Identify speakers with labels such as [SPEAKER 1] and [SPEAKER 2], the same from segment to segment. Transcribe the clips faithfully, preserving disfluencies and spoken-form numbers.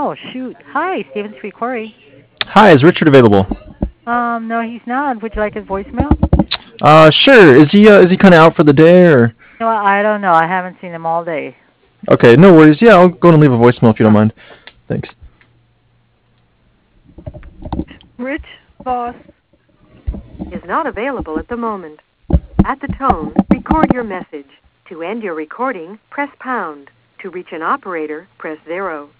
[SPEAKER 1] Oh, shoot. Hi, Stephen Street Quarry.
[SPEAKER 2] Hi, is Richard available?
[SPEAKER 1] Um, no, he's not. Would you like his voicemail?
[SPEAKER 2] Uh, sure. Is he uh, is he kind of out for the day or?
[SPEAKER 1] No, I don't know. I haven't seen him all day.
[SPEAKER 2] Okay, no worries. Yeah, I'll go and leave a voicemail if you don't mind. Thanks.
[SPEAKER 3] Rich Voss is not available at the moment. At the tone, record your message. To end your recording, press pound. To reach an operator, press zero.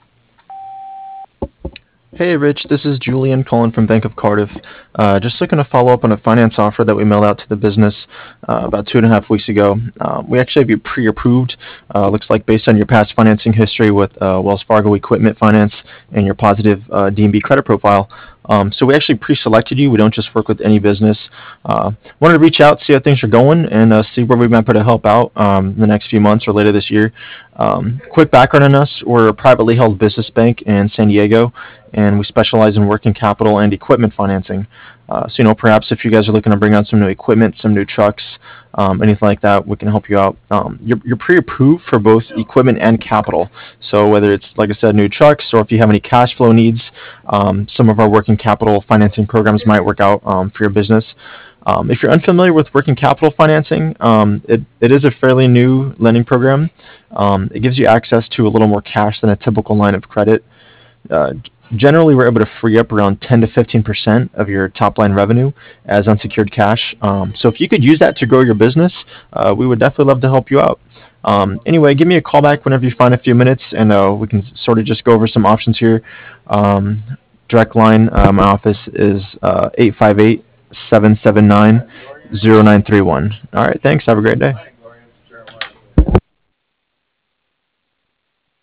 [SPEAKER 2] Hey, Rich. This is Julian calling from Bank of Cardiff. Uh, just looking to follow up on a finance offer that we mailed out to the business uh, about two and a half weeks ago. Uh, we actually have you pre-approved. Uh, looks like based on your past financing history with uh, Wells Fargo Equipment Finance and your positive uh, D and B credit profile. Um, so we actually pre-selected you. We don't just work with any business. Uh, wanted to reach out, see how things are going, and uh, see where we might be able to help out um, in the next few months or later this year. Um, quick background on us: we're a privately held business bank in San Diego, and we specialize in working capital and equipment financing. Uh, so, you know, perhaps if you guys are looking to bring on some new equipment, some new trucks, um, anything like that, we can help you out. Um, you're, you're pre-approved for both equipment and capital. So whether it's, like I said, new trucks, or if you have any cash flow needs, um, some of our working capital financing programs might work out um, for your business. Um, if you're unfamiliar with working capital financing, um, it, it is a fairly new lending program. Um, it gives you access to a little more cash than a typical line of credit. Uh, Generally, we're able to free up around ten to fifteen percent of your top line revenue as unsecured cash. Um, so if you could use that to grow your business, uh, we would definitely love to help you out. Um, anyway, give me a call back whenever you find a few minutes, and uh, we can sort of just go over some options here. Um, direct line, uh, my office is uh, eight five eight, seven seven nine, zero nine three one. All right, thanks. Have a great day.